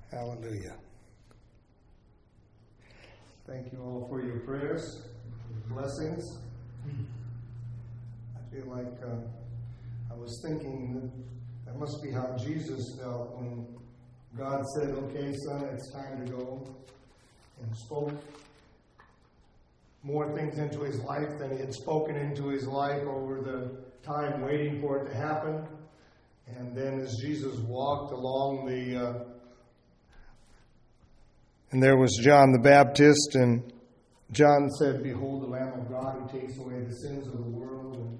Hallelujah. Thank you all for your prayers, blessings. I feel like I was thinking that must be how Jesus felt when God said, "Okay, son, it's time to go," and spoke more things into his life than he had spoken into his life over the time waiting for it to happen. And then as Jesus walked along and there was John the Baptist, and John said, "Behold the Lamb of God who takes away the sins of the world." And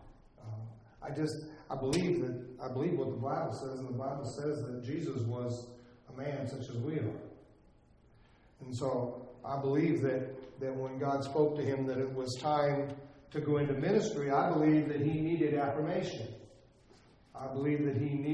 I believe what the Bible says, and the Bible says that Jesus was a man such as we are. And so I believe that when God spoke to him that it was time to go into ministry, I believe that he needed affirmation. I believe that he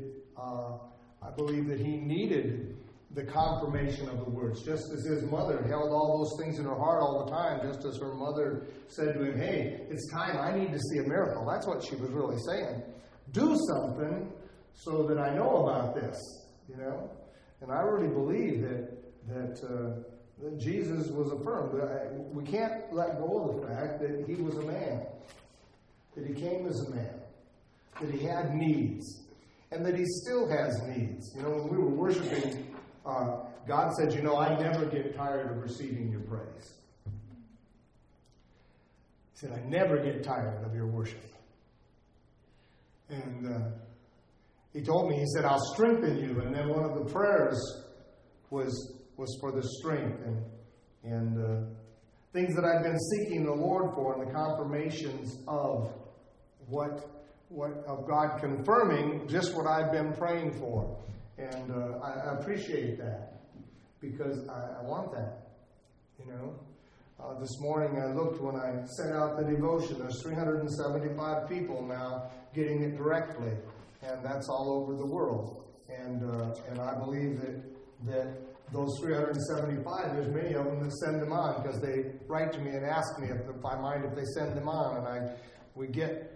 needed the confirmation of the words, just as his mother held all those things in her heart all the time, just as her mother said to him, "Hey, it's time, I need to see a miracle." That's what she was really saying. Do something so that I know about this, you know? And I really believe that Jesus was affirmed. We can't let go of the fact that he was a man, that he came as a man, that he had needs, and that he still has needs. You know, when we were worshiping, God said, "I never get tired of receiving your praise." He said, "I never get tired of your worship." And he told me, he said, "I'll strengthen you." And then one of the prayers was for the strength and things that I've been seeking the Lord for, and the confirmations of of God confirming just what I've been praying for. And I appreciate that, because I want that, This morning I looked when I sent out the devotion. There's 375 people now getting it directly, and that's all over the world. And I believe that those 375, there's many of them that send them on, because they write to me and ask me if I mind if they send them on. And we get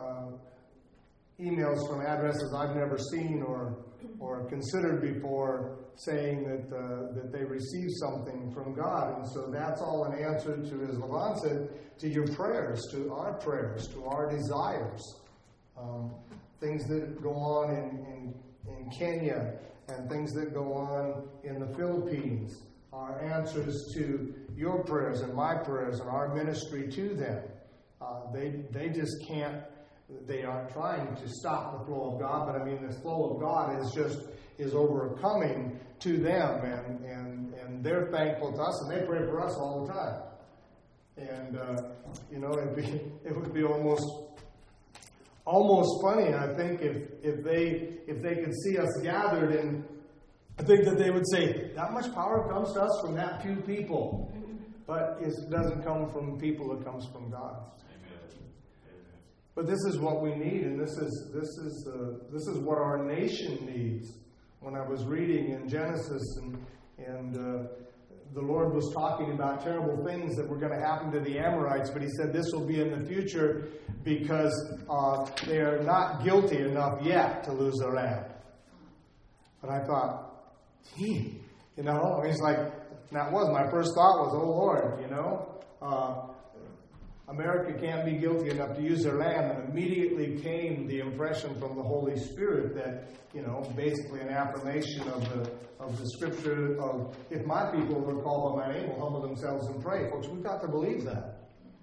emails from addresses I've never seen or considered before, saying that they received something from God. And so that's all an answer to, as Levon said, to your prayers, to our desires. Things that go on in Kenya, and things that go on in the Philippines are answers to your prayers and my prayers and our ministry to them. They just can't. They aren't trying to stop the flow of God, but the flow of God is overcoming to them, and they're thankful to us, and they pray for us all the time. And it would be almost funny, I think, if they could see us gathered, and I think that they would say, "That much power comes to us from that few people," but it doesn't come from people; it comes from God. But this is what we need, and this is what our nation needs. When I was reading in Genesis, and the Lord was talking about terrible things that were going to happen to the Amorites, but he said this will be in the future because they are not guilty enough yet to lose their land. But I thought, it's like, that was my first thought was, oh Lord, America can't be guilty enough to use their land. And immediately came the impression from the Holy Spirit that, basically an affirmation of the scripture of, if my people who are called by my name will humble themselves and pray. Folks, we've got to believe that.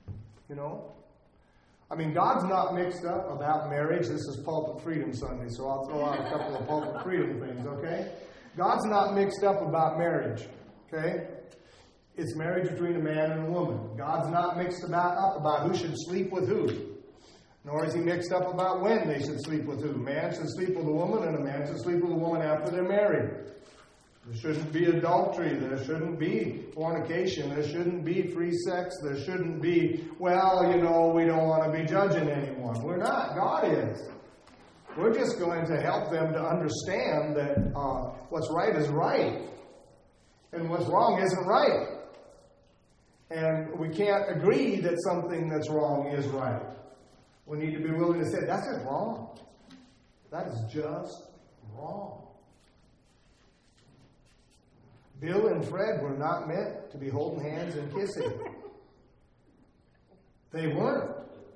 God's not mixed up about marriage. This is Pulpit Freedom Sunday, so I'll throw out a couple of Pulpit Freedom things, okay? God's not mixed up about marriage, okay? It's marriage between a man and a woman. God's not mixed up about who should sleep with who. Nor is he mixed up about when they should sleep with who. A man should sleep with a woman, and a man should sleep with a woman after they're married. There shouldn't be adultery. There shouldn't be fornication. There shouldn't be free sex. There shouldn't be, we don't want to be judging anyone. We're not. God is. We're just going to help them to understand that what's right is right, and what's wrong isn't right. And we can't agree that something that's wrong is right. We need to be willing to say, that's just wrong. That is just wrong. Bill and Fred were not meant to be holding hands and kissing. They weren't.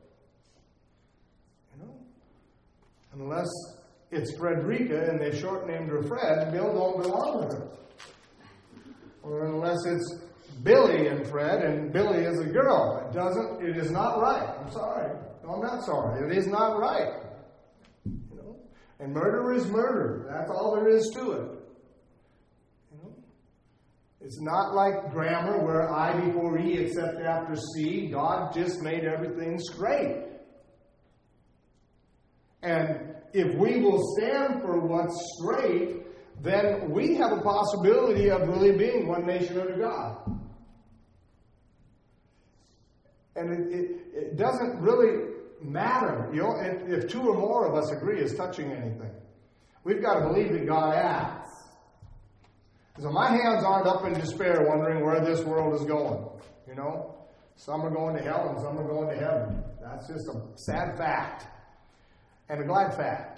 Unless it's Frederica and they short named her Fred, Bill don't belong with her. Or unless it's Billy and Fred and Billy is a girl. It is not right. I'm sorry. No, I'm not sorry. It is not right. And murder is murder. That's all there is to it. It's not like grammar where I before E except after C. God just made everything straight. And if we will stand for what's straight, then we have a possibility of really being one nation under God. And it doesn't really matter. If two or more of us agree is touching anything. We've got to believe that God acts. So my hands aren't up in despair wondering where this world is going. Some are going to hell and some are going to heaven. That's just a sad fact. And a glad fact.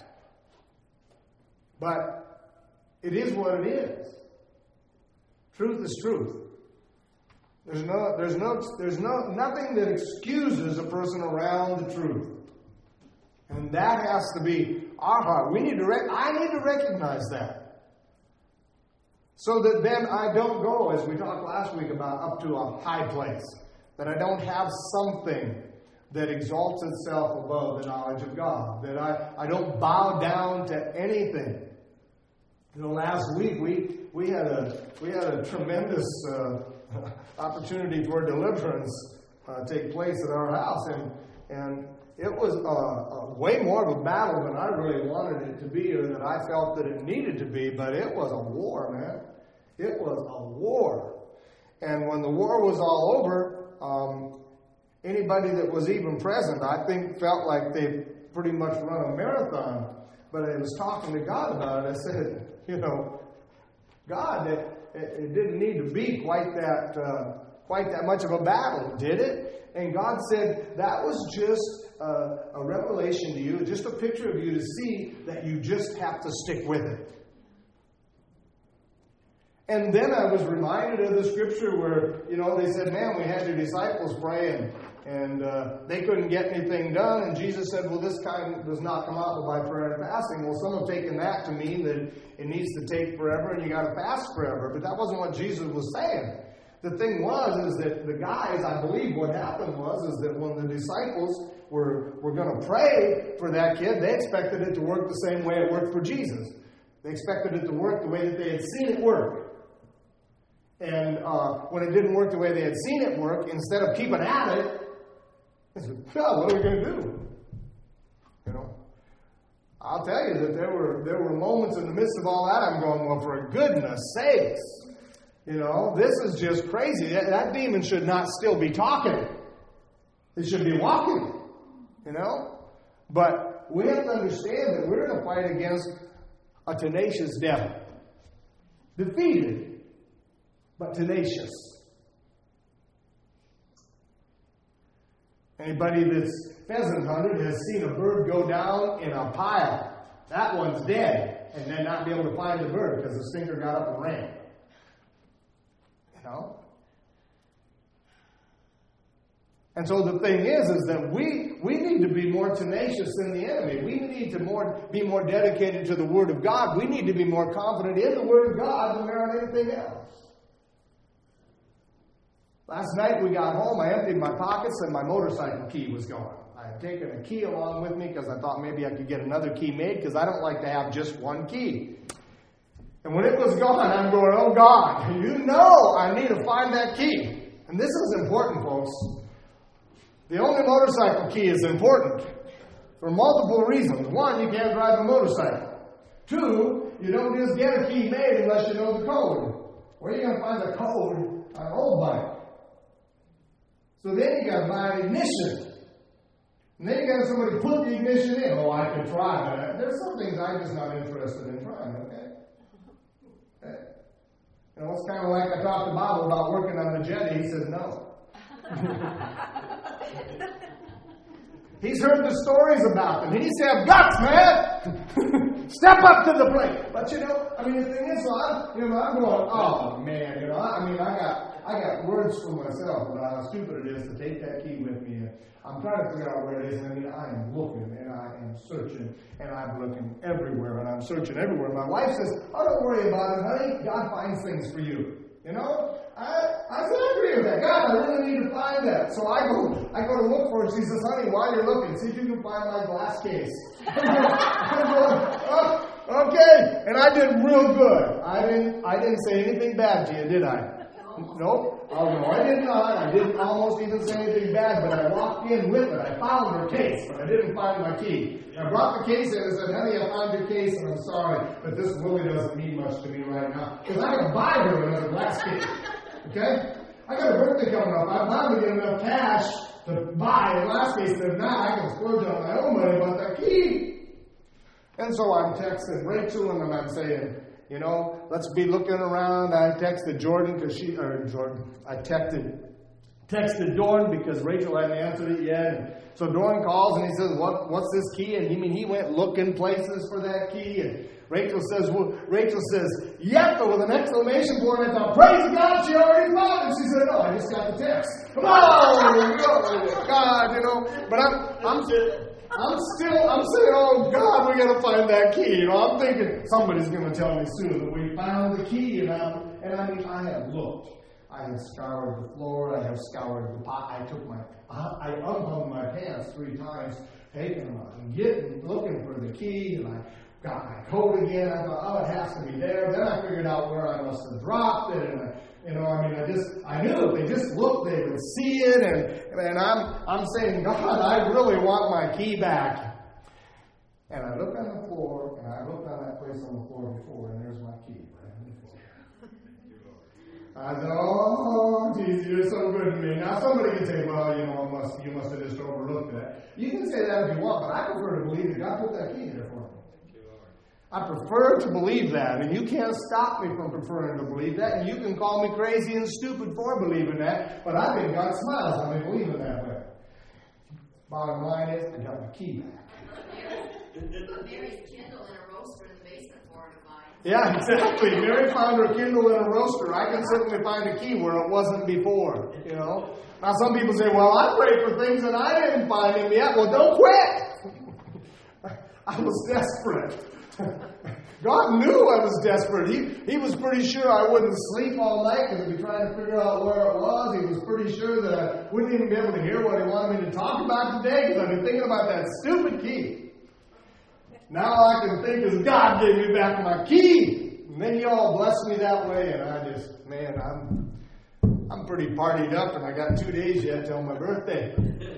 But it is what it is. Truth is truth. There's nothing that excuses a person around the truth. And that has to be our heart. I need to recognize that. So that then I don't go, as we talked last week about, up to a high place. That I don't have something that exalts itself above the knowledge of God. That I don't bow down to anything. Last week we had a tremendous opportunity for deliverance take place at our house, and it was way more of a battle than I really wanted it to be, or that I felt that it needed to be. But it was a war, man. It was a war, and when the war was all over, anybody that was even present, I think, felt like they pretty much run a marathon. But I was talking to God about it. I said, God, it didn't need to be quite that much of a battle, did it? And God said, that was just a revelation to you, just a picture of you to see that you just have to stick with it. And then I was reminded of the scripture where, they said, man, we had your disciples pray and they couldn't get anything done. And Jesus said, well, this kind does not come out by prayer and fasting. Well, some have taken that to mean that it needs to take forever and you got to fast forever. But that wasn't what Jesus was saying. The thing is that the guys, I believe what happened is that when the disciples were going to pray for that kid, they expected it to work the same way it worked for Jesus. They expected it to work the way that they had seen it work. And when it didn't work the way they had seen it work, instead of keeping at it, they said, well, what are we going to do? I'll tell you that there were moments in the midst of all that I'm going, well, for goodness sakes, this is just crazy. That demon should not still be talking. It should be walking, But we have to understand that we're in a fight against a tenacious devil. Defeated, but tenacious. Anybody that's pheasant hunted has seen a bird go down in a pile. That one's dead, and then not be able to find the bird because the stinker got up and ran. And so the thing is that we need to be more tenacious than the enemy. We need to be more dedicated to the Word of God. We need to be more confident in the Word of God than we are in anything else. Last night we got home, I emptied my pockets and my motorcycle key was gone. I had taken a key along with me because I thought maybe I could get another key made because I don't like to have just one key. And when it was gone, I'm going, oh God, I need to find that key. And this is important, folks. The only motorcycle key is important for multiple reasons. One, you can't drive a motorcycle. Two, you don't just get a key made unless you know the code. Where are you going to find the code on an old bike? So then you got to buy an ignition. And then you got to somebody put the ignition in. Oh, I can try that. There's some things I'm just not interested in trying, okay? It's kind of like I talked to Bob about working on the jetty. He says no. He's heard the stories about them. He needs to have guts, man. Step up to the plate. But the thing is, so I'm going, oh man, I got words for myself about how stupid it is to take that key with me. And I'm trying to figure out where it is. And I am looking and I am searching and I'm looking everywhere and I'm searching everywhere. My wife says, oh, don't worry about it, honey. God finds things for you. I said, I agree with that. God, I really need to find that. So I go to look for it. She says, honey, while you're looking, see if you can find my glass case. I'm going, oh, okay. And I did real good. I didn't say anything bad to you, did I? Nope. Oh, no, I did not. I didn't almost even say anything bad, but I walked in with it. I found her case, but I didn't find my key. I brought the case in and said, honey, I found your case, and I'm sorry, but this really doesn't mean much to me right now, because I can buy her another glass case. Okay? I got a birthday coming up. I'm bound to get enough cash to buy a glass case, and if not, I can splurge on my own money about that key. And so I'm texting Rachel, and I'm saying, let's be looking around. I texted Jordan I texted Dorn because Rachel hadn't answered it yet. And so Dorn calls and he says, what's this key? And he went looking places for that key. And Rachel says, yep, with an exclamation point. I thought, praise God, she already found it. She said, no, I just got the text. Oh, God, but I'm saying, oh God, we got to find that key. I'm thinking somebody's going to tell me soon that we found the key. And I have looked. I have scoured the floor. I have scoured the pot. I unhung my pants 3 times, taking them out and looking for the key. And I got my coat again. I thought, oh, it has to be there. Then I figured out where I must have dropped it. And I knew if they just looked, they would see it. And I'm saying, God, I really want my key back. And I looked on the floor, and I looked on that place on the floor before, and there's my key right on the floor. I said, oh, Jesus, you're so good to me. Now somebody can say, well, you must have just overlooked that. You can say that if you want, but I prefer to believe that God put that key there for me. I prefer to believe that, and you can't stop me from preferring to believe that, and you can call me crazy and stupid for believing that, but I think God smiles on me believing that way. Bottom line is, I got my key back. Mary's Kindle and a roaster in the basement for her to find. Yeah, exactly. Mary found her Kindle and a roaster. I can certainly find a key where it wasn't before, Now some people say, well, I prayed for things and I didn't find them yet. Well, don't quit. I was desperate. God knew I was desperate. He was pretty sure I wouldn't sleep all night because I'd be trying to figure out where it was. He was pretty sure that I wouldn't even be able to hear what he wanted me to talk about today because I've been thinking about that stupid key. Now all I can think is God gave me back my key. And then you all blessed me that way, and I just, I'm pretty partied up, and I got 2 days yet till my birthday.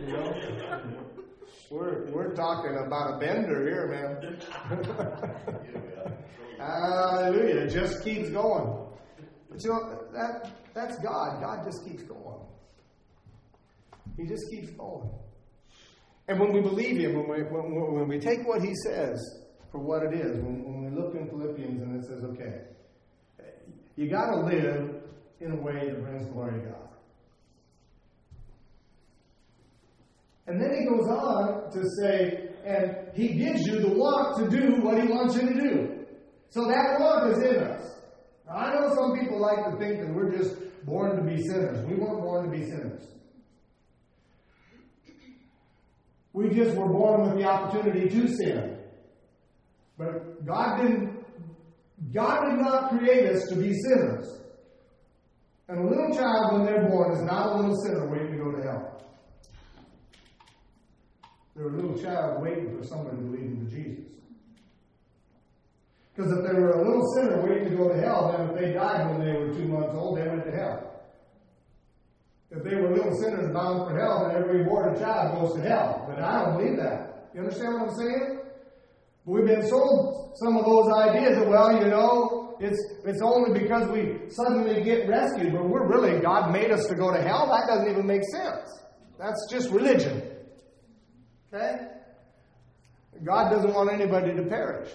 We're talking about a bender here, man. Hallelujah. It just keeps going. But that's God. God just keeps going. He just keeps going. And when we believe Him, when we take what He says for what it is, when we look in Philippians and it says, okay, you got to live in a way that brings glory to God. And then he goes on to say, and He gives you the want to do what He wants you to do. So that want is in us. Now, I know some people like to think that we're just born to be sinners. We weren't born to be sinners. We just were born with the opportunity to sin. But God did not create us to be sinners. And a little child, when they're born, is not a little sinner waiting to go to hell. They're a little child waiting for somebody to lead them to Jesus. Because if they were a little sinner waiting to go to hell, then if they died when they were 2 months old, they went to hell. If they were little sinners bound for hell, then every aborted child goes to hell. But I don't believe that. You understand what I'm saying? We've been sold some of those ideas that, well, it's only because we suddenly get rescued, but God made us to go to hell. That doesn't even make sense. That's just religion. Okay? God doesn't want anybody to perish.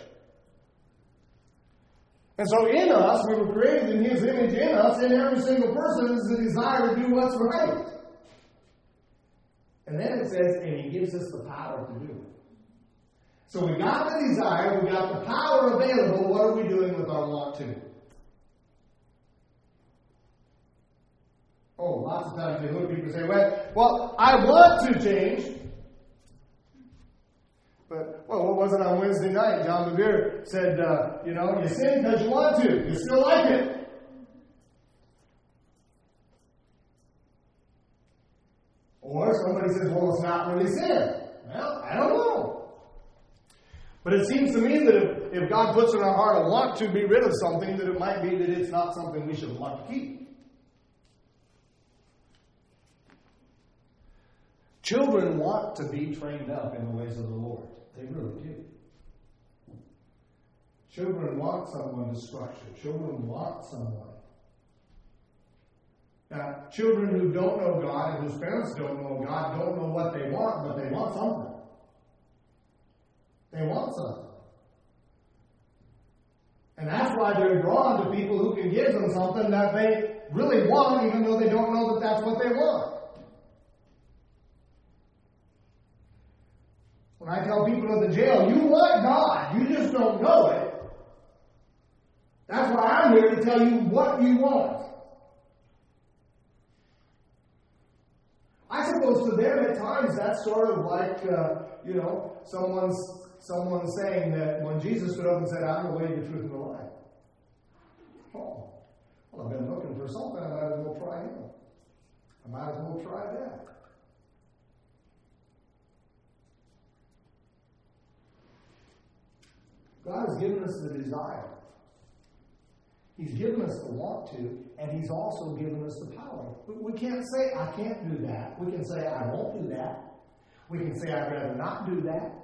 And so in us, we were created in His image. In us, in every single person, is the desire to do what's right. And then it says, and He gives us the power to do it. So we got the desire, we got the power available. What are we doing with our want to? Oh, lots of times they look at people and say, well, I want to change. But, what was it on Wednesday night? John Bevere said, you sin because you want to. You still like it. Or somebody says, well, it's not really sin. Well, I don't know. But it seems to me that if God puts in our heart a want to be rid of something, that it might be that it's not something we should want to keep. Children want to be trained up in the ways of the Lord. They really do. Children want someone to structure. Children want someone. Now, children who don't know God and whose parents don't know God don't know what they want, but they want something. They want something. And that's why they're drawn to people who can give them something that they really want, even though they don't know that that's what they want. When I tell people at the jail, you want God, you just don't know it. That's why I'm here to tell you what you want. I suppose to them at times that's sort of like, someone saying that when Jesus stood up and said, I'm the way, the truth, and the life. Oh, well, I've been looking for something, I might as well try him. I might as well try that. God has given us the desire. He's given us the want to, and He's also given us the power. We can't say, I can't do that. We can say, I won't do that. We can say, I'd rather not do that.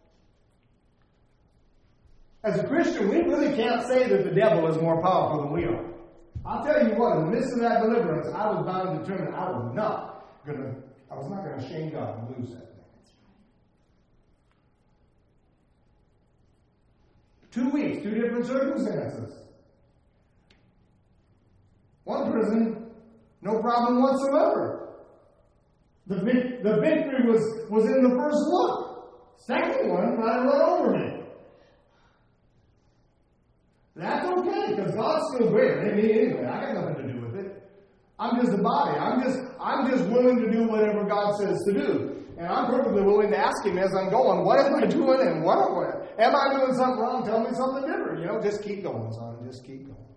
As a Christian, we really can't say that the devil is more powerful than we are. I'll tell you what, in the midst of that deliverance, I was bound and determined I was not going to shame God and lose that thing. 2 weeks, 2 different circumstances. One prison, no problem whatsoever. The victory was in the first look. Second one, tried to run over me. That's okay, because God's still greater than me anyway. I got nothing to do with it. I'm just a body. I'm just willing to do whatever God says to do. And I'm perfectly willing to ask Him as I'm going, what am I doing and what am I doing something wrong? Tell me something different. Just keep going, son. Just keep going.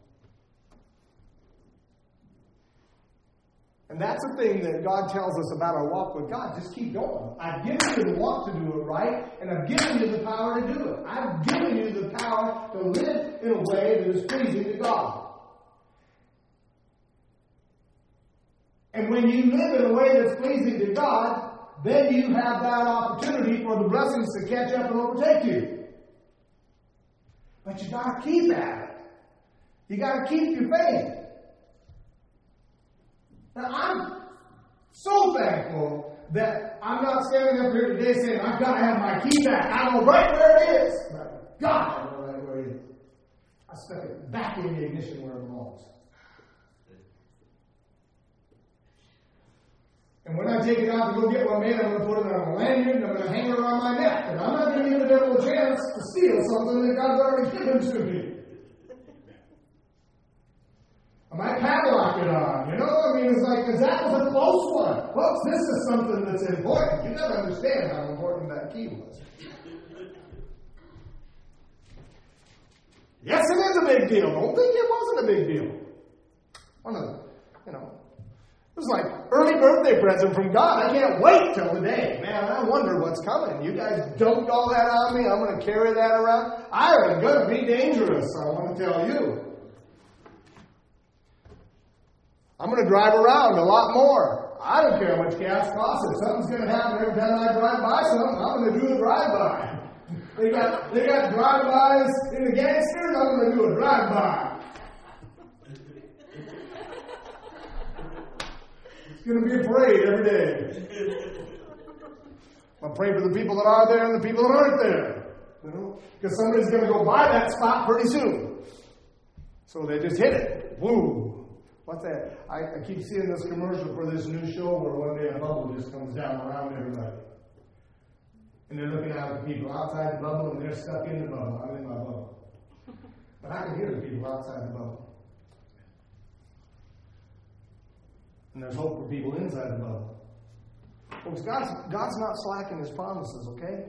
And that's the thing that God tells us about our walk with God. Just keep going. I've given you the want to do it right, and I've given you the power to do it. I've given you the power to live in a way that is pleasing to God. And when you live in a way that's pleasing to God, then you have that opportunity for the blessings to catch up and overtake you. But you got to keep at it. You got to keep your faith. Now, I'm so thankful that I'm not standing up here today saying, I've got to have my key back. I know right where it is. God, I know right where it is. I stuck it back in the ignition where it belongs. And when I take it out to go get one made, I'm going to put it on a lanyard and I'm going to hang it around my neck. And I'm not going to give the devil a chance to steal something that God's already given to me. I might padlock it on, it's like, because that was a close one. Folks, this is something that's important. You never understand how important that key was. Yes, it is a big deal. Don't think it wasn't a big deal. It was like early birthday present from God. I can't wait till the day. Man, I wonder what's coming. You guys dumped all that on me. I'm going to carry that around. I am going to be dangerous, I want to tell you. I'm going to drive around a lot more. I don't care how much gas costs. If something's going to happen every time I drive by something, I'm going to do a drive-by. They got drive-bys in the gangsters. I'm going to do a drive-by. It's going to be a parade every day. I'll pray for the people that are there and the people that aren't there. Because somebody's going to go by that spot pretty soon. So they just hit it. Woo. What's that? I keep seeing this commercial for this new show where one day a bubble just comes down around everybody. And they're looking out at the people outside the bubble, and they're stuck in the bubble. I'm in my bubble. But I can hear the people outside the bubble. And there's hope for people inside the bubble. Folks, God's not slacking His promises, okay?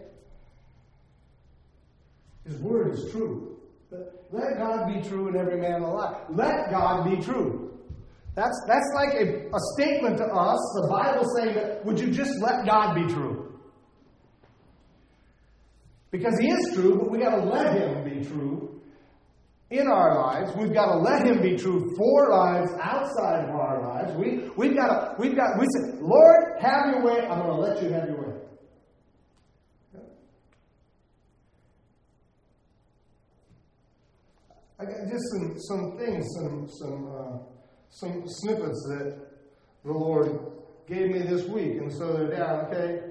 His word is true. Let God be true and every man a lie. Let God be true. That's like a statement to us, the Bible saying that, would you just let God be true? Because He is true, but we got to let Him be true in our lives. We've got to let Him be true for lives outside of our lives. We say, Lord, have your way. I'm going to let you have your way. I got just some things, some snippets that the Lord gave me this week, and so they're down. Okay,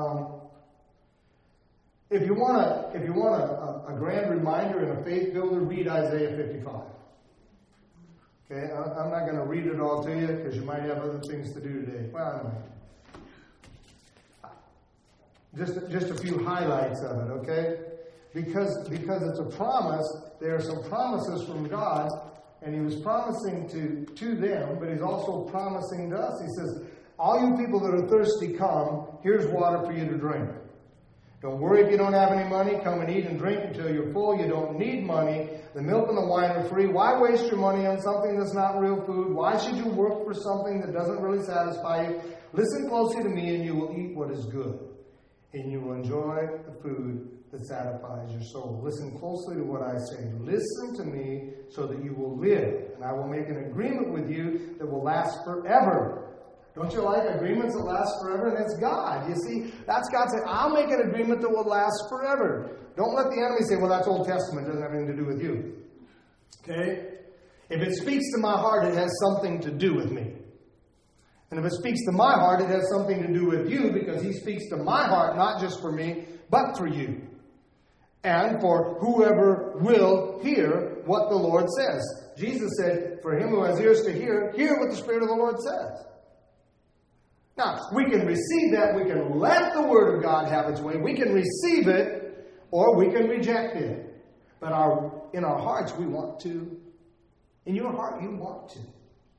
if you want a grand reminder and a faith builder, read Isaiah 55. Okay, I'm not going to read it all to you because you might have other things to do today. Well, just a few highlights of it. Okay. Because it's a promise, there are some promises from God, and He was promising to them, but He's also promising to us. He says, all you people that are thirsty, come, here's water for you to drink. Don't worry if you don't have any money, come and eat and drink until you're full. You don't need money. The milk and the wine are free. Why waste your money on something that's not real food? Why should you work for something that doesn't really satisfy you? Listen closely to me and you will eat what is good, and you will enjoy the food that satisfies your soul. Listen closely to what I say. Listen to me so that you will live, and I will make an agreement with you that will last forever. Don't you like agreements that last forever? And it's God. You see, that's God saying, I'll make an agreement that will last forever. Don't let the enemy say, well, that's Old Testament. It doesn't have anything to do with you. Okay? If it speaks to my heart, it has something to do with me. And if it speaks to my heart, it has something to do with you, because He speaks to my heart, not just for me, but for you. And for whoever will hear what the Lord says. Jesus said, for him who has ears to hear what the Spirit of the Lord says. Now, we can receive that. We can let the Word of God have its way. We can receive it, or we can reject it. But in our hearts, we want to. In your heart, you want to.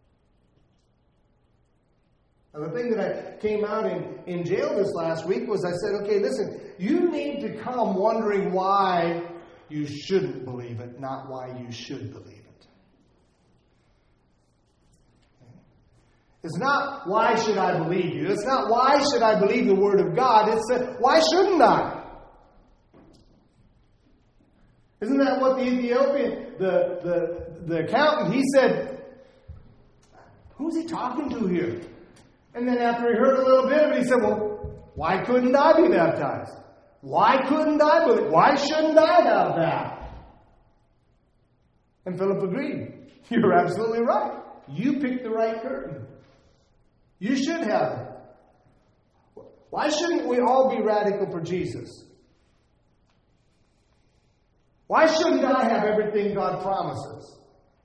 Now, the thing that I came out in jail this last week was I said, okay, listen, you need to come wondering why you shouldn't believe it, not why you should believe it. It's not, why should I believe you? It's not, why should I believe the Word of God? It's, why shouldn't I? Isn't that what the Ethiopian, the accountant, he said, who's he talking to here? And then after he heard a little bit of it, he said, well, why couldn't I be baptized? Why couldn't I believe? Why shouldn't I have that? And Philip agreed. You're absolutely right. You picked the right curtain. You should have it. Why shouldn't we all be radical for Jesus? Why shouldn't I have everything God promises?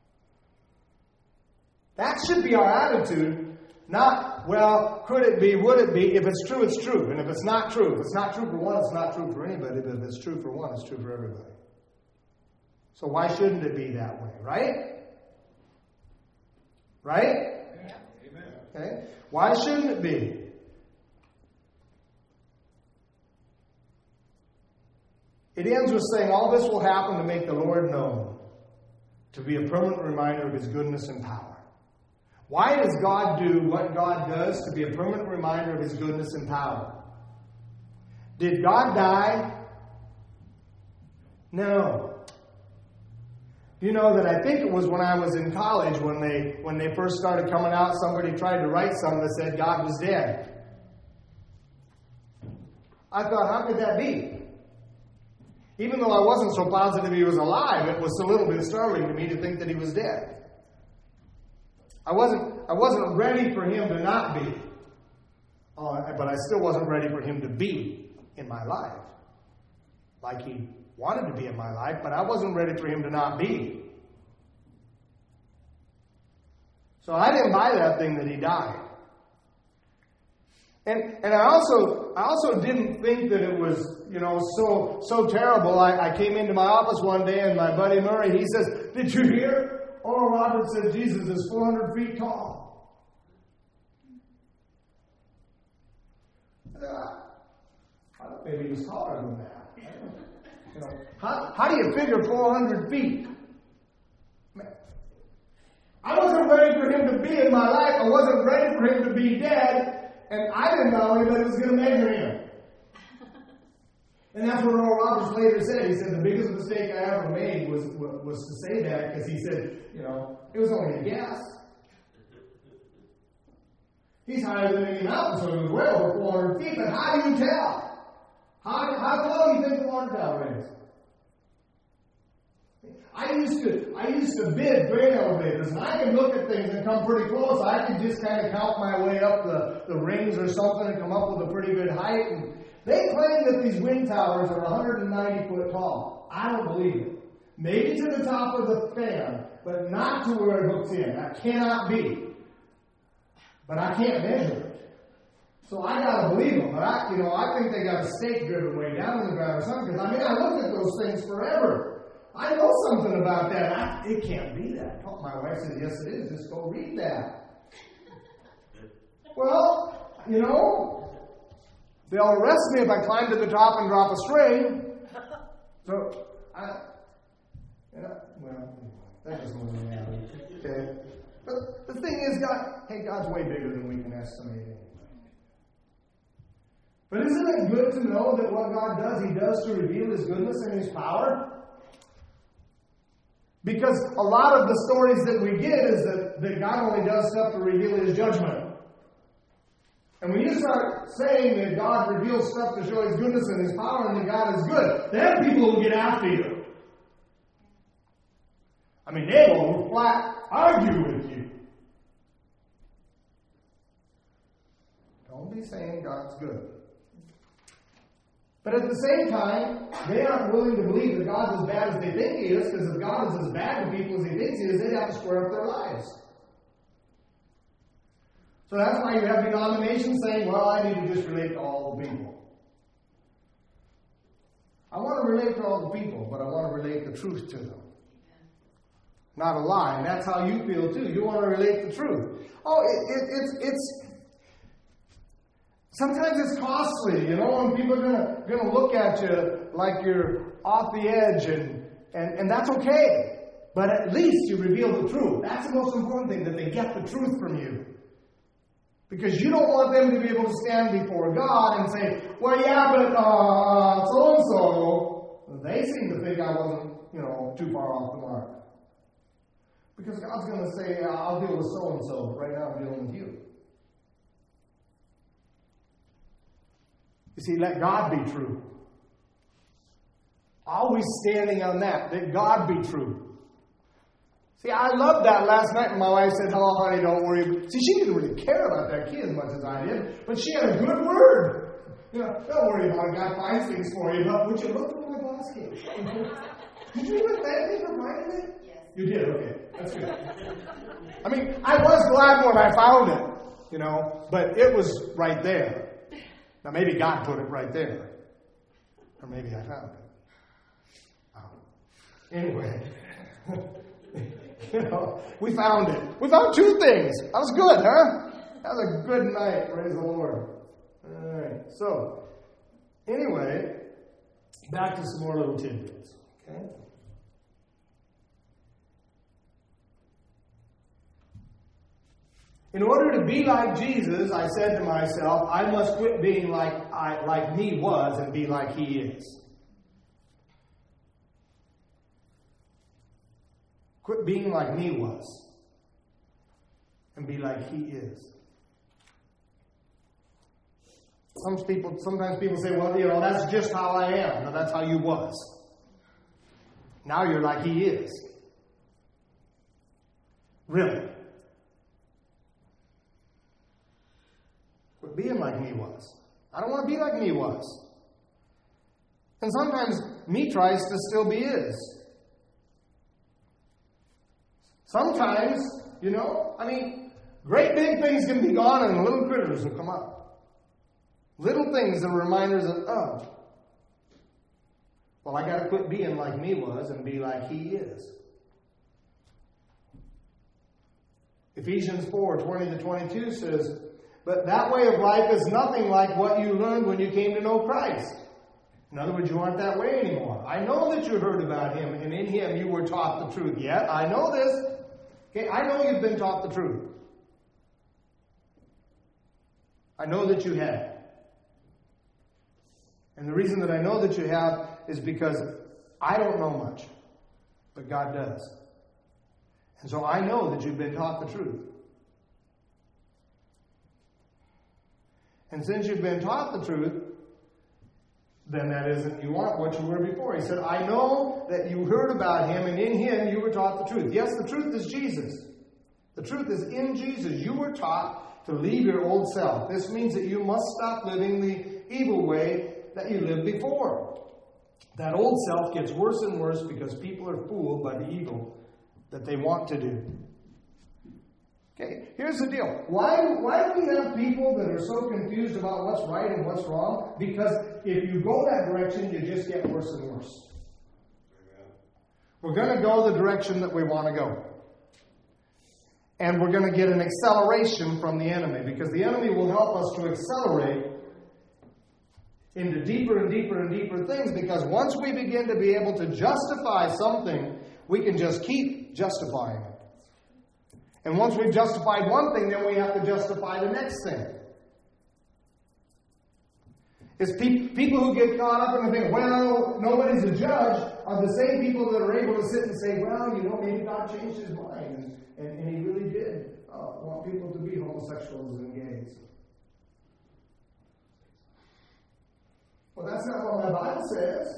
That should be our attitude. Not, well, could it be, would it be? If it's true, it's true. And if it's not true for one, it's not true for anybody. But if it's true for one, it's true for everybody. So why shouldn't it be that way, right? Right? Yeah. Amen. Okay. Why shouldn't it be? It ends with saying, all this will happen to make the Lord known, to be a permanent reminder of His goodness and power. Why does God do what God does? To be a permanent reminder of His goodness and power. Did God die? No. You know that I think it was when I was in college, when they first started coming out, somebody tried to write something that said God was dead. I thought, how could that be? Even though I wasn't so positive He was alive, it was a little bit startling to me to think that He was dead. I wasn't ready for Him to not be. But I still wasn't ready for Him to be in my life. Like He wanted to be in my life, but I wasn't ready for Him to not be. So I didn't buy that thing that He died. And I also didn't think that it was, so terrible. I came into my office one day and my buddy Murray, he says, "Did you hear? Oral Roberts said Jesus is 400 feet tall." I thought maybe he was taller than that. How do you figure 400 feet? I wasn't ready for him to be in my life. I wasn't ready for him to be dead. And I didn't know anybody was going to measure him. And that's what Oral Roberts later said. He said, the biggest mistake I ever made was to say that, because he said, it was only a guess. He's higher than any mountain, so he was well over 400 feet. But how do you tell? How tall do you think the water tower is? I used to bid grain elevators, and I can look at things and come pretty close. I could just kind of count my way up the rings or something and come up with a pretty good height. And they claim that these wind towers are 190 foot tall. I don't believe it. Maybe to the top of the fan, but not to where it hooks in. That cannot be. But I can't measure it. So I gotta believe them. But I think they got a stake driven way down in the ground or something. Because I looked at those things forever. I know something about that. It can't be that. My wife said, yes, it is. Just go read that. Well, they'll arrest me if I climb to the top and drop a string. So, that doesn't really matter. Okay. But the thing is, God's way bigger than we can estimate anyway. But isn't it good to know that what God does, He does to reveal His goodness and His power? Because a lot of the stories that we get is that God only does stuff to reveal His judgment. And when you start saying that God reveals stuff to show His goodness and His power and that God is good, then people will get after you. They will flat argue with you. Don't be saying God's good. But at the same time, they aren't willing to believe that God's as bad as they think He is, because if God is as bad to people as He thinks He is, they'd have to square up their lives. So that's why you have denominations saying, well, I need to just relate to all the people. I want to relate to all the people, but I want to relate the truth to them. Not a lie. And that's how you feel too. You want to relate the truth. It's sometimes it's costly, when people are going to look at you like you're off the edge, and that's okay. But at least you reveal the truth. That's the most important thing, that they get the truth from you. Because you don't want them to be able to stand before God and say, well, yeah, but so-and-so, they seem to think I wasn't, too far off the mark. Because God's going to say, I'll deal with so-and-so, but right now I'm dealing with you. You see, let God be true. Always standing on that God be true. See, I loved that last night when my wife said, "Oh, honey, don't worry." See, she didn't really care about that kid as much as I did, but she had a good word. Don't worry about it. God finds things for you. But would you look at my basket? Did you even thank me for finding it? Yes. You did? Okay. That's good. I was glad when I found it, but it was right there. Now, maybe God put it right there. Or maybe I found it. Anyway. We found it. We found two things. That was good, huh? That was a good night. Praise the Lord. All right. So, anyway, back to some more little tidbits. Okay? In order to be like Jesus, I said to myself, I must quit being like me was and be like He is. Quit being like me was and be like He is. Sometimes people say, well, that's just how I am. No, that's how you was. Now you're like He is. Really. Quit being like me was. I don't want to be like me was. And sometimes me tries to still be is. Sometimes, great big things can be gone and little critters will come up. Little things that are reminders of, oh, well, I got to quit being like me was and be like he is. Ephesians 4:20-22 says, but that way of life is nothing like what you learned when you came to know Christ. In other words, you aren't that way anymore. I know that you heard about him, and in him you were taught the truth. Yet, I know this. Okay, I know you've been taught the truth. I know that you have. And the reason that I know that you have is because I don't know much, but God does. And so I know that you've been taught the truth. And since you've been taught the truth, then that isn't, you aren't what you were before. He said, I know that you heard about him, and in him you were taught the truth. Yes, the truth is Jesus. The truth is in Jesus. You were taught to leave your old self. This means that you must stop living the evil way that you lived before. That old self gets worse and worse because people are fooled by the evil that they want to do. Okay, here's the deal. Why do we have people that are so confused about what's right and what's wrong? Because if you go that direction, you just get worse and worse. We're going to go the direction that we want to go. And we're going to get an acceleration from the enemy, because the enemy will help us to accelerate into deeper and deeper and deeper things, because once we begin to be able to justify something, we can just keep justifying it. And once we've justified one thing, then we have to justify the next thing. It's people who get caught up in the thing, well, nobody's a judge, are the same people that are able to sit and say, well, maybe God changed his mind. And he really did want people to be homosexuals and gays. Well, that's not what my Bible says.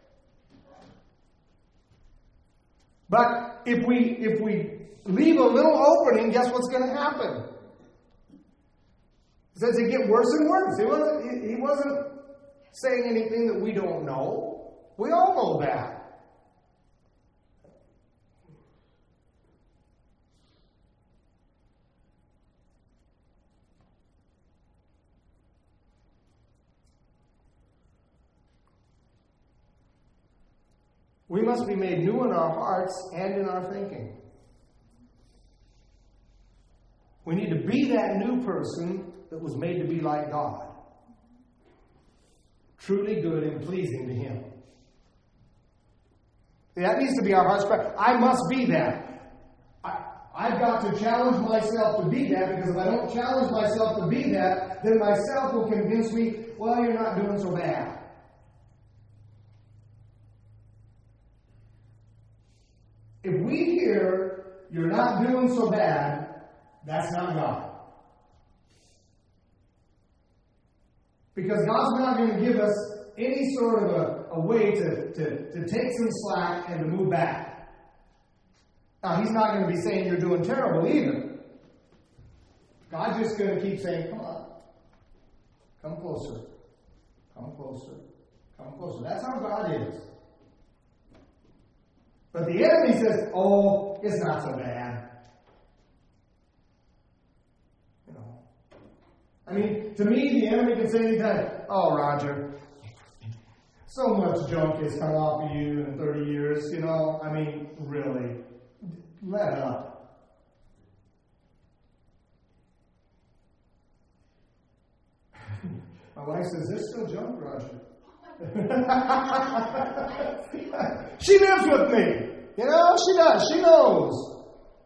But if we leave a little opening, guess what's going to happen? It says it get worse and worse. He wasn't saying anything that we don't know. We all know that. We must be made new in our hearts and in our thinking. We need to be that new person that was made to be like God. Truly good and pleasing to him. That needs to be our heart's cry. I must be that. I've got to challenge myself to be that, because if I don't challenge myself to be that, then myself will convince me, well, you're not doing so bad. If we hear you're not doing so bad, that's not God. Because God's not going to give us any sort of a way to take some slack and to move back. Now, he's not going to be saying you're doing terrible either. God's just going to keep saying, come on. Come closer. Come closer. Come closer. That's how God is. But the enemy says, oh, it's not so bad. I mean, to me, the enemy can say anytime, oh, Roger, so much junk has come off of you in 30 years, I mean, really, let up. My wife says, there's still junk, Roger. She lives with me. She does. She knows.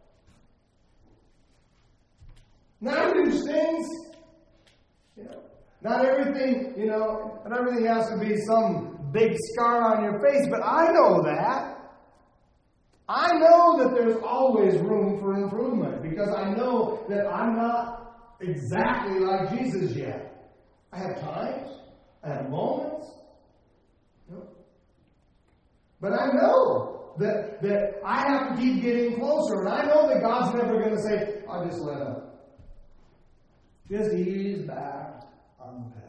Not everything stings. Not everything, not everything has to be some big scar on your face, but I know that. I know that there's always room for improvement, because I know that I'm not exactly like Jesus yet. I have times. I have moments. But I know that I have to keep getting closer. And I know that God's never going to say, I'll just let up. Just ease back on the path.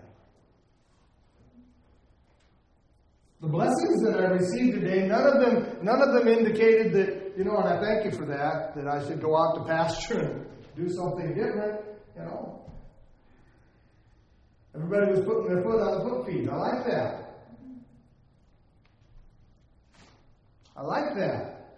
The blessings that I received today, none of them indicated that, and I thank you for that I should go out to pasture and do something different, Everybody was putting their foot on the foot feet. I like that. I like that.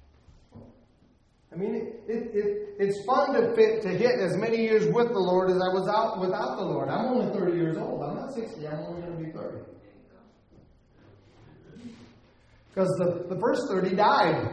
I mean, it's fun to hit as many years with the Lord as I was out without the Lord. I'm only 30 years old. I'm not 60. I'm only going to be 30. Because the first 30 died.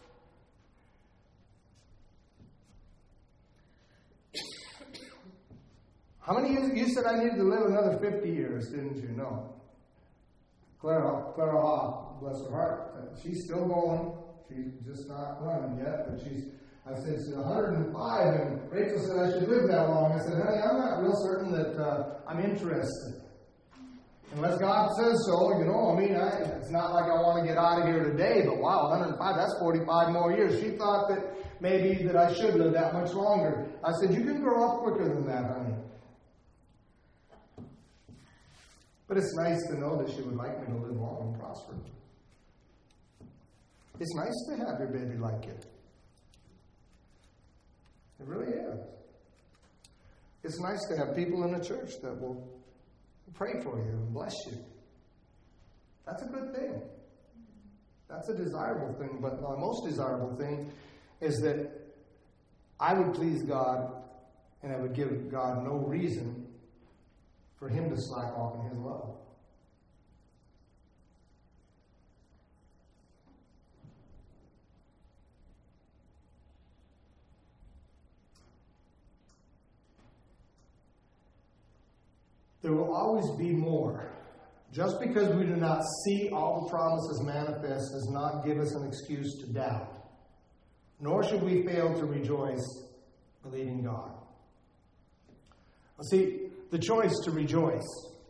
How many years? You said I needed to live another 50 years, didn't you? No. Clara Hoff, bless her heart, she's still going. She's just not running yet, but I said she's 105, and Rachel said I should live that long. I said, honey, I'm not real certain that I'm interested. Unless God says so, it's not like I want to get out of here today, but wow, 105, that's 45 more years. She thought that maybe that I should live that much longer. I said, you can grow up quicker than that, honey. But it's nice to know that she would like me to live long and prosper. It's nice to have your baby like it. It really is. It's nice to have people in the church that will pray for you and bless you. That's a good thing. That's a desirable thing. But the most desirable thing is that I would please God and I would give God no reason for Him to slack off in His love. There will always be more. Just because we do not see all the promises manifest does not give us an excuse to doubt. Nor should we fail to rejoice believing God. Well, see, the choice to rejoice.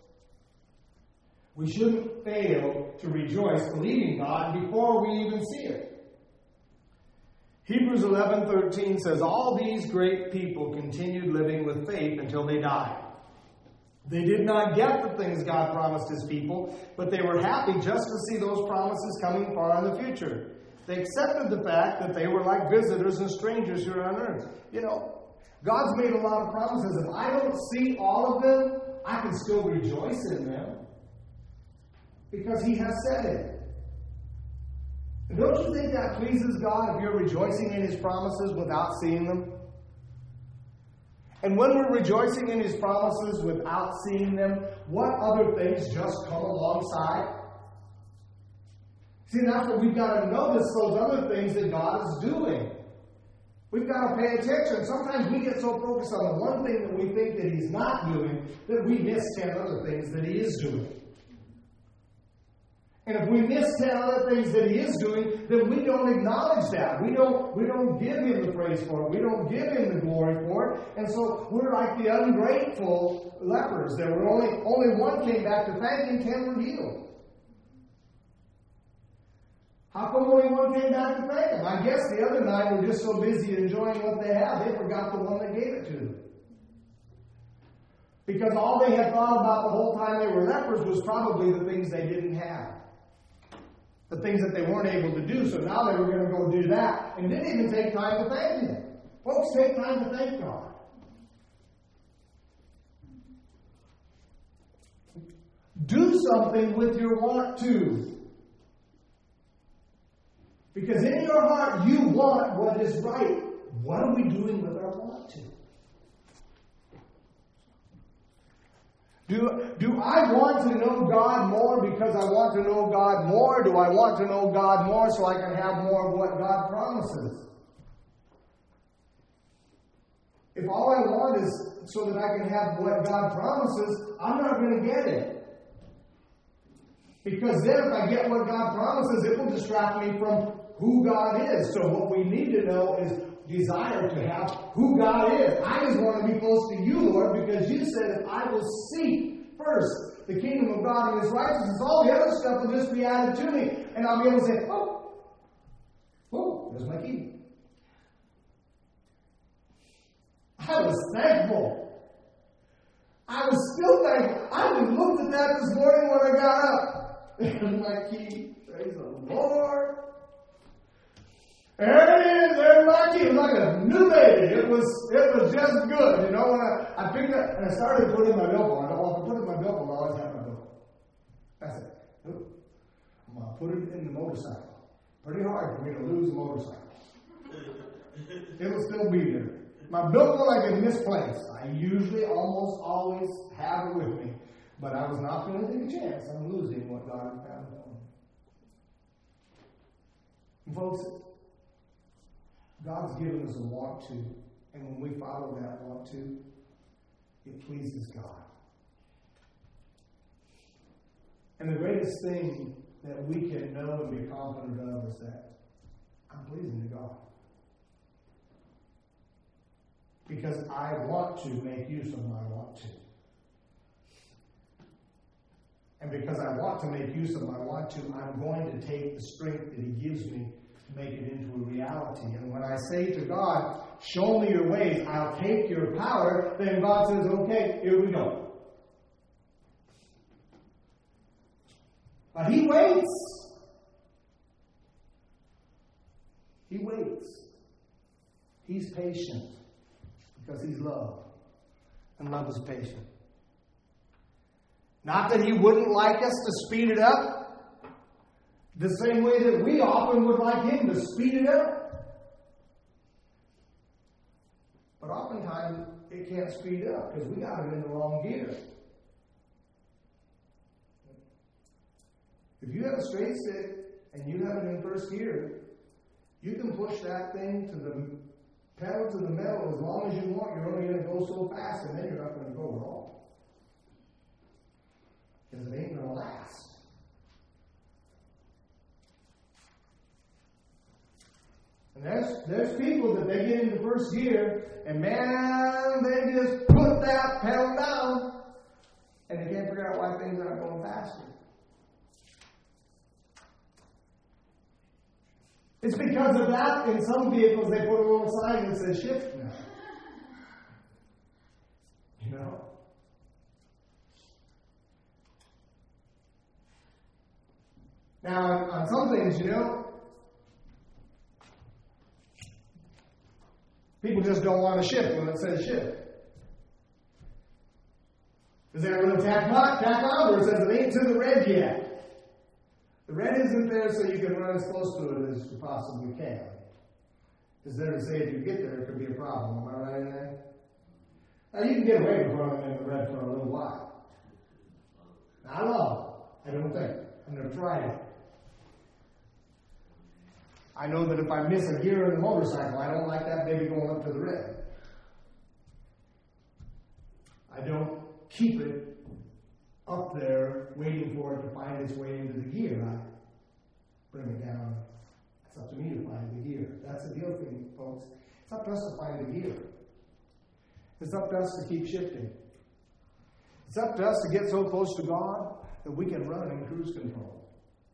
We shouldn't fail to rejoice believing God before we even see it. Hebrews 11:13 says, all these great people continued living with faith until they died. They did not get the things God promised His people, but they were happy just to see those promises coming far in the future. They accepted the fact that they were like visitors and strangers here on earth. God's made a lot of promises. If I don't see all of them, I can still rejoice in them. Because He has said it. And don't you think that pleases God if you're rejoicing in His promises without seeing them? And when we're rejoicing in His promises without seeing them, what other things just come alongside? See, that's what we've got to notice, those other things that God is doing. We've got to pay attention. Sometimes we get so focused on the one thing that we think that He's not doing that we miss 10 other things that He is doing. And if we miss 10 other things that He is doing, then we don't acknowledge that. We don't give Him the praise for it. We don't give Him the glory for it. And so we're like the ungrateful lepers. There were only one came back to thank Him, 10 were healed. How come only one came back to thank Him? I guess the other 9 were just so busy enjoying what they had, they forgot the one that gave it to them. Because all they had thought about the whole time they were lepers was probably the things they didn't have. The things that they weren't able to do, so now they were going to go do that, and didn't even take time to thank Him. Folks, take time to thank God. Do something with your want to. Because in your heart, you want what is right. What are we doing with our want to? Do I want to know God more because I want to know God more? Do I want to know God more so I can have more of what God promises? If all I want is so that I can have what God promises, I'm not going to get it. Because then if I get what God promises, it will distract me from who God is. So what we need to know is desire to have who God is. I just want to be close to you, Lord, because you said if I will seek first the kingdom of God and His righteousness, all the other stuff will just be added to me. And I'll be able to say, oh, there's my key. I was thankful. I was still thankful. I just looked at that this morning when I got up. There's my key. Praise the Lord. There it is. There brand marquee. It was like a new baby. It was just good. You know, when I picked it up and I started putting my billfold. I don't want to put it in my billfold. I always have my billfold. That's it. Nope. I'm going to put it in the motorcycle. Pretty hard for me to lose a motorcycle. It will still be there. My billfold I can misplace. I usually almost always have it with me. But I was not going to take a chance on losing what God had found for me. And folks, God's given us a want to. And when we follow that want to, it pleases God. And the greatest thing that we can know and be confident of is that I'm pleasing to God. Because I want to make use of my want to. And because I want to make use of my want to, I'm going to take the strength that He gives me to make it into a reality. And when I say to God, show me your ways, I'll take your power, then God says, okay, here we go. But He waits. He waits. He's patient because He's love. And love is patient. Not that He wouldn't like us to speed it up, the same way that we often would like Him to speed it up. But oftentimes it can't speed up because we got it in the wrong gear. If you have a straight stick and you have it in first gear, you can push that thing to the pedal to the metal as long as you want. You're only going to go so fast, and then you're not going to go at all. Because it ain't going to last. And there's people that they get into first gear, and man, they just put that pedal down, and they can't figure out why things aren't going faster. It's because of that, in some vehicles, they put a little sign that says shift now. You know? Now, on some things, you know, people just don't want to shift when it says shift. Is there a little tack on where it says it ain't to the red yet? The red isn't there so you can run as close to it as you possibly can. It's there to say if you get there, it could be a problem. Am I right in there? Now, you can get away with running in the red for a little while. Not long, I don't think. I've never tried it. I know that if I miss a gear in the motorcycle, I don't like that baby going up to the red. I don't keep it up there waiting for it to find its way into the gear. I bring it down. It's up to me to find the gear. That's the deal thing, folks. It's up to us to find the gear. It's up to us to keep shifting. It's up to us to get so close to God that we can run in cruise control.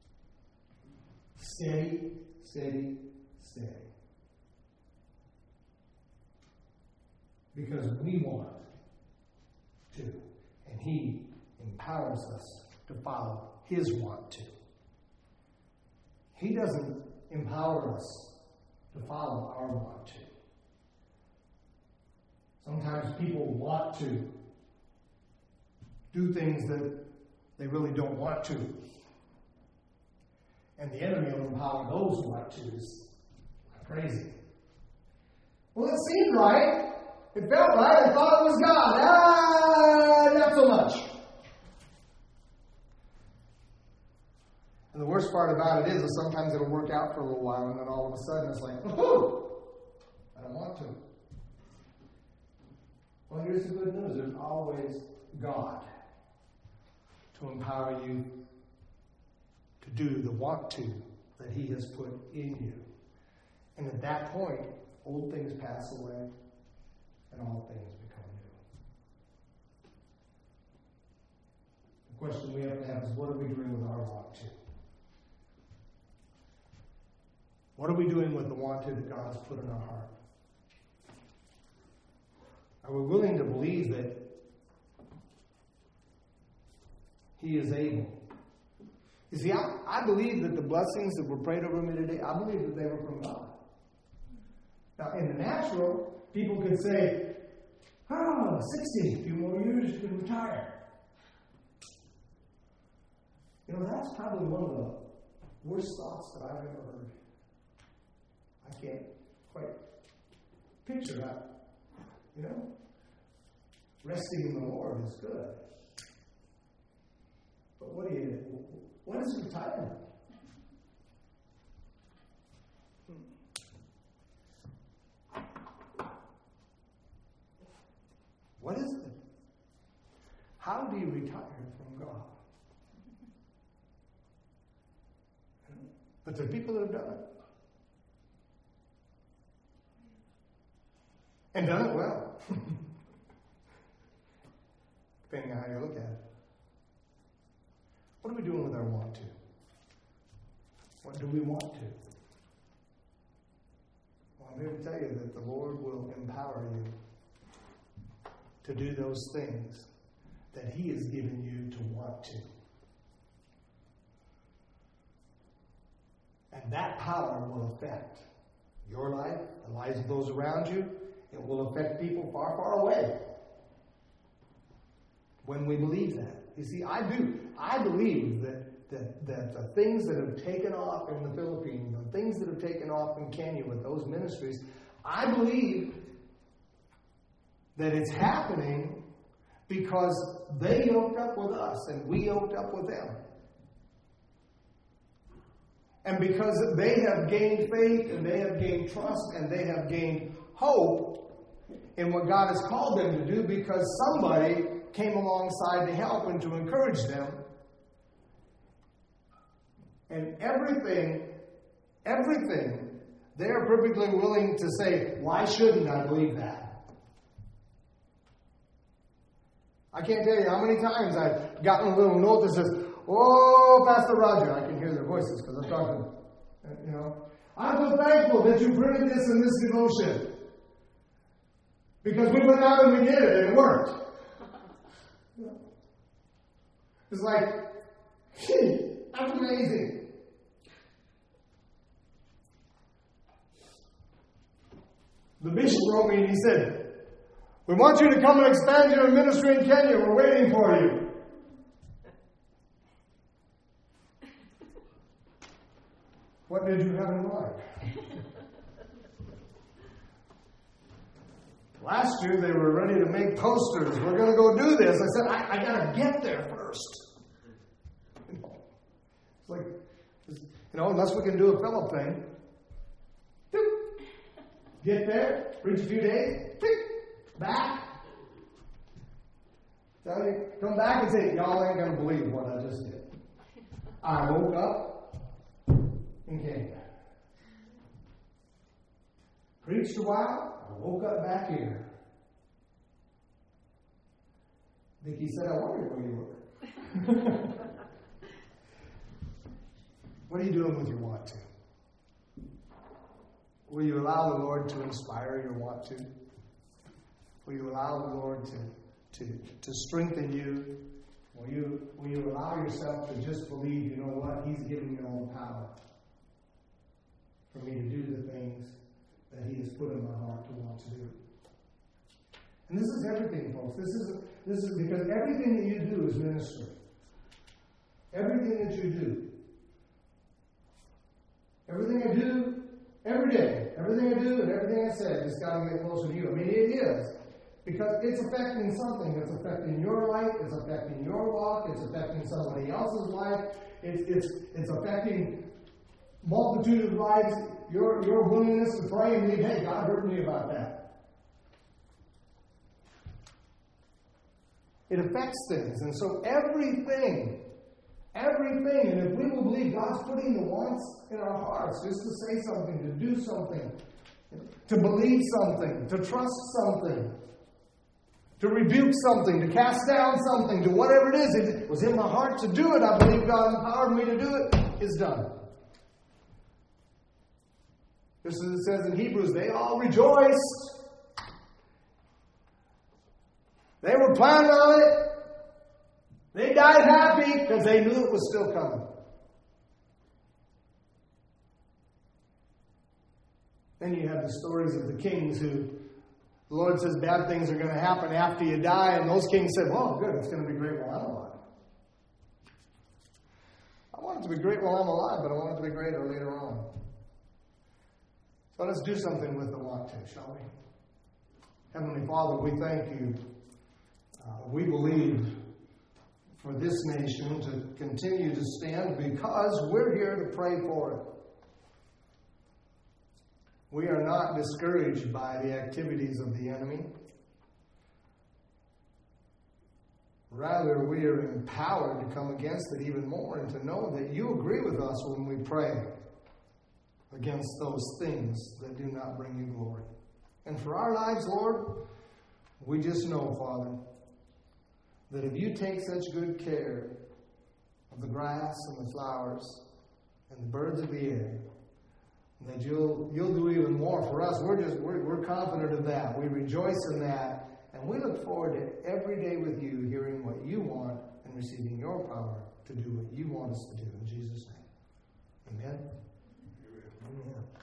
Steady, steady, steady. Because we want to. And He empowers us to follow His want to. He doesn't empower us to follow our want to. Sometimes people want to do things that they really don't want to. And the enemy will empower those want to's like crazy. Well, it seemed right. It felt right. I thought it was God. Not so much. And the worst part about it is that sometimes it'll work out for a little while, and then all of a sudden it's like, woohoo! I don't want to. Well, here's the good news. There's always God to empower you to do the want to that He has put in you. And at that point, old things pass away and all things become new. The question we have to have is, what are we doing with our want to? What are we doing with the want to that God has put in our heart? Are we willing to believe that He is able? You see, I believe that the blessings that were prayed over me today, I believe that they were from God. Now, in the natural, people could say, 60, a few more years, you can retire. That's probably one of the worst thoughts that I've ever heard. I can't quite picture that. Resting in the Lord is good. But what is retirement? What is it? How do you retire from God? But there are people that have done it. And done it well. Depending on how you look at it. What are we doing with our want to? What do we want to? Well, I'm here to tell you that the Lord will empower you to do those things that He has given you to want to. And that power will affect your life, the lives of those around you. It will affect people far, far away. When we believe that. You see, I believe that the things that have taken off in the Philippines, the things that have taken off in Kenya with those ministries, I believe that it's happening because they yoked up with us and we yoked up with them. And because they have gained faith and they have gained trust and they have gained hope in what God has called them to do because somebody came alongside to help and to encourage them. And everything, they are perfectly willing to say, why shouldn't I believe that? I can't tell you how many times I've gotten a little note that says, oh, Pastor Roger, I can hear their voices because I'm talking, I'm so thankful that you printed this in this devotion. Because we went out and we did it and it worked. It's like, that's amazing. The bishop wrote me and he said, we want you to come and expand your ministry in Kenya. We're waiting for you. What did you have in mind? Last year they were ready to make posters. We're going to go do this. I said, I got to get there first. It's like, unless we can do a Philip thing. Get there, preach a few days, back. Tell you, come back and say, y'all ain't going to believe what I just did. I woke up in Kenya. Preached a while. I woke up back here. Vicki said, I wondered where you were. What are you doing with your want to? Will you allow the Lord to inspire your want to? Will you allow the Lord to strengthen you? Will you allow yourself to just believe, you know what? He's giving me all the power for me to do the things that He has put in my heart to want to do. And this is everything, folks. This is because everything that you do is ministry. Everything that you do. Everything I do, every day. Everything I do and everything I say has got to get closer to you. I mean, it is. Because it's affecting something. It's affecting your life. It's affecting your walk. It's affecting somebody else's life. It's affecting multitude of lives. Your willingness to pray and believe, hey, God heard me about that. It affects things. And so everything, and if we will believe God's putting the wants in our hearts, just to say something, to do something, to believe something, to trust something, to rebuke something, to cast down something, to whatever it is, if it was in my heart to do it, I believe God empowered me to do it, is done. Just as it says in Hebrews, they all rejoiced. They were planning on it. They died happy because they knew it was still coming. Then you have the stories of the kings who, the Lord says bad things are going to happen after you die, and those kings said, well, good, it's going to be great while I'm alive. I want it to be great while I'm alive, but I want it to be greater later on. So let's do something with the want to, shall we? Heavenly Father, we thank you. We believe for this nation to continue to stand because we're here to pray for it. We are not discouraged by the activities of the enemy. Rather, we are empowered to come against it even more and to know that you agree with us when we pray against those things that do not bring you glory. And for our lives, Lord, we just know, Father, that if you take such good care of the grass and the flowers and the birds of the air, that you'll do even more for us. We're confident of that. We rejoice in that. And we look forward to every day with you, hearing what you want and receiving your power to do what you want us to do. In Jesus' name. Amen. Amen.